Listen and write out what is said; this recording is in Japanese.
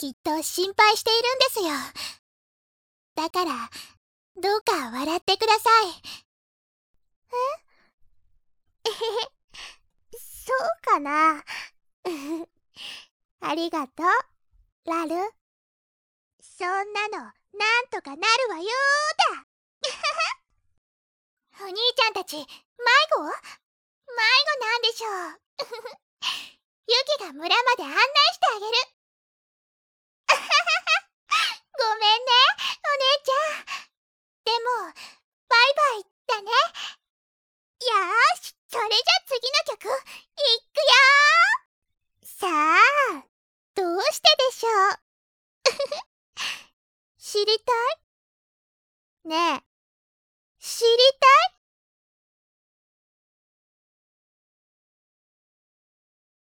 きっと心配しているんですよ。だから、どうか笑ってください。えへへ、そうかな。ありがとう、ラル。そんなの、なんとかなるわよーだ。お兄ちゃんたち、迷子なんでしょう。ユキが村まで案内してあげる。ごめんね、お姉ちゃん。でも、バイバイだね。よーし、それじゃ次の曲、いっくよー。さあ、どうしてでしょう。知りたい？ねえ、